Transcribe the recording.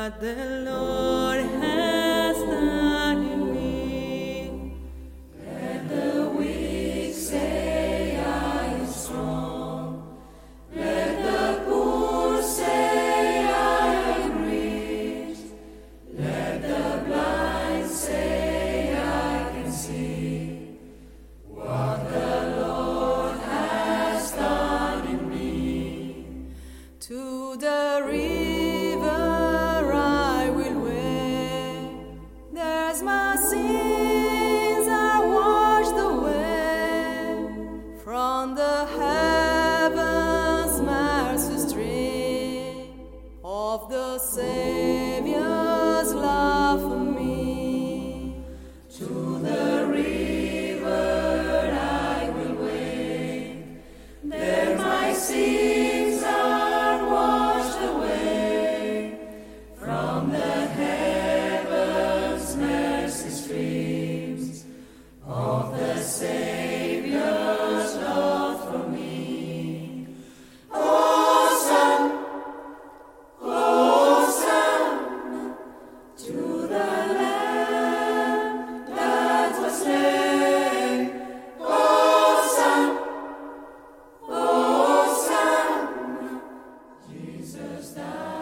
what the Lord has done in me. Let the weak say I am strong. Let the poor say I am rich. Let the blind say I can see. What the Lord has done in me. To the river I will wade. There's my sins are washed away. From the heavens mercy stream of the Savior's love for me. To the river I will wade. There my sins are washed away. From the heavens mercy streams of the Savior's love for me. Hosanna, Hosanna, to the Lamb that was slain. Hosanna, Hosanna, Jesus died.